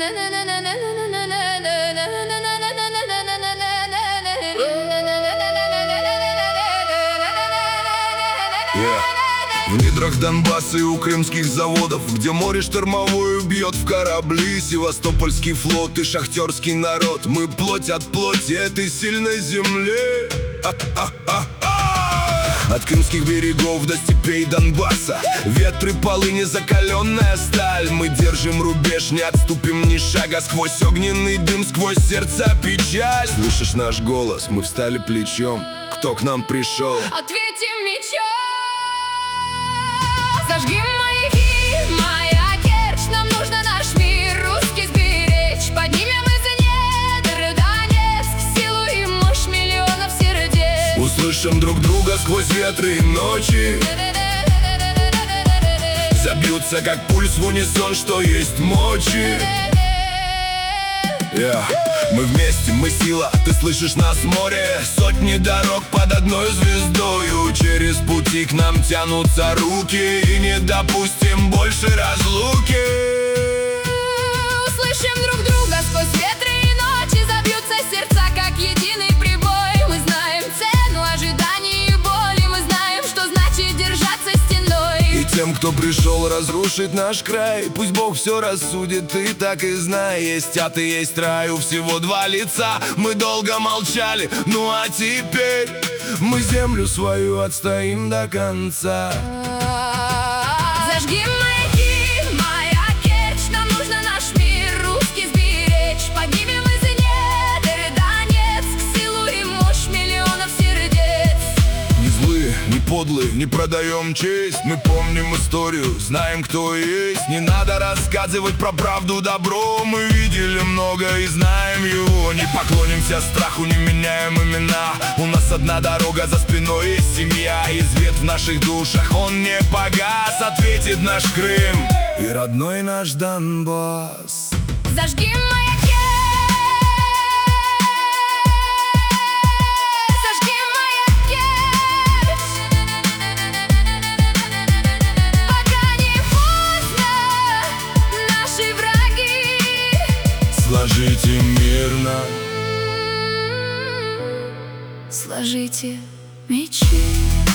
В недрах Донбасса и у крымских заводов, где море штормовое бьет в корабли, Севастопольский флот и шахтерский народ. Мы плоть от плоти этой сильной земли. От крымских берегов до степей Донбасса, ветры, полыни, закаленная сталь. Мы держим рубеж, не отступим ни шага. Сквозь огненный дым, сквозь сердца печаль. Слышишь наш голос, мы встали плечом. Кто к нам пришел? Ответим мечом. Зажгим маяки, моя Керчь. Нам нужно наш мир русский сберечь. Поднимем из недр Донецк силу и мощь миллионов сердец. Услышим друг друга сквозь ветры и ночи. Забьются как пульс в унисон, что есть мочи. Мы вместе, мы сила, ты слышишь нас, море. Сотни дорог под одной звездою. Через пути к нам тянутся руки, и не допустим больше разлуки. Услышим друг друга сквозь ветры и ночи. Забьются сердца, как единый прибой. Мы знаем цену ожиданий и боли. Мы знаем, что значит держаться стеной. И тем, кто пришел разрушить наш край, пусть Бог все рассудит, ты так и знай. Есть ад и есть рай, у всего два лица. Мы долго молчали, ну а теперь мы землю свою отстоим до конца. Зажгим маяки, моя Керчь. Нам нужно наш мир русский сберечь. Поднимем из недр Донецк силу и мощь миллионов сердец. Не злые, не подлые, не продаем честь. Мы помним историю, знаем, кто есть. Не надо рассказывать про правду, добро. Мы видели много и знаем его. Не поклонимся страху, не меняем имена. У нас одна дорога, за спиной есть семья. И свет в наших душах, он не погас. Ответит наш Крым и родной наш Донбасс. Зажгим маяки. Зажгим маяки. Пока не поздно, наши враги. Сложите мирно, Сложите мечи.